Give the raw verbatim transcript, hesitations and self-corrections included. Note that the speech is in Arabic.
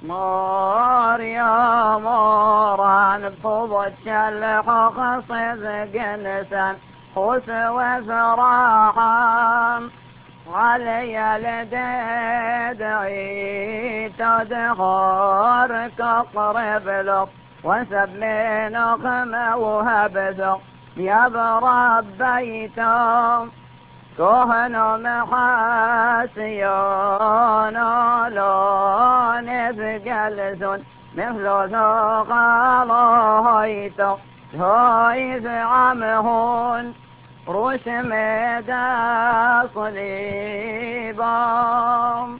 مور يا موران بفضك الحق صدق نسان خوس وفراحان علي لديدعي تدخرك اقرب لك وسبين خم وهبدك يا برب بيتك كهن محاسيون لون بجلسون مثل ثقال هيتك هايز عمهون رسم دا صليبا